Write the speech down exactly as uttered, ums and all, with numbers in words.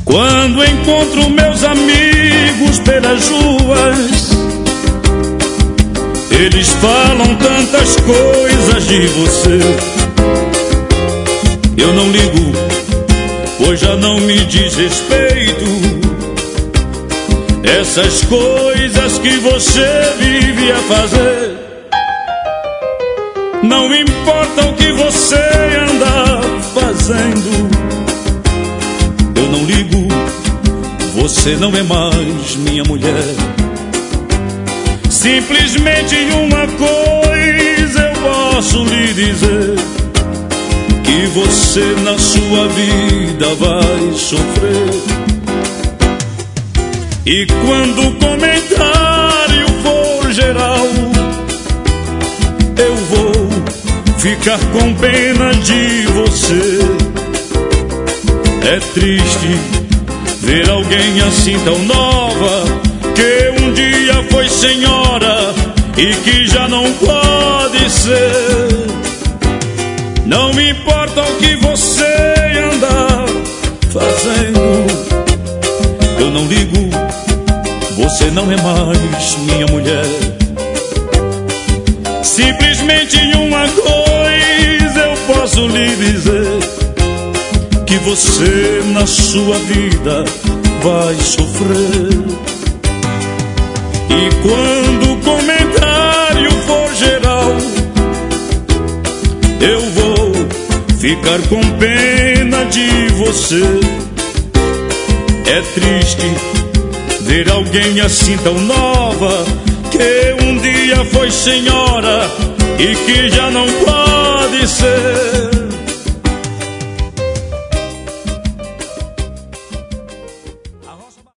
Quando encontro meus amigos pelas ruas, eles falam tantas coisas de você. Eu não ligo, pois já não me diz respeito essas coisas que você vive a fazer. Não importa o que você anda fazendo, eu não ligo, você não é mais minha mulher. Simplesmente uma coisa eu posso lhe dizer, que você na sua vida vai sofrer. E quando o comentário for geral, eu vou ficar com pena de você. É triste ver alguém assim tão nova, que um dia foi senhora e que já não pode ser. Não me importa o que você anda fazendo, eu não ligo, você não é mais minha mulher. Simplesmente uma coisa eu posso lhe dizer, que você na sua vida vai sofrer. E quando o comentário for geral, eu vou ficar com pena de você. É triste ver alguém assim tão nova, que um dia foi senhora e que já não pode ser.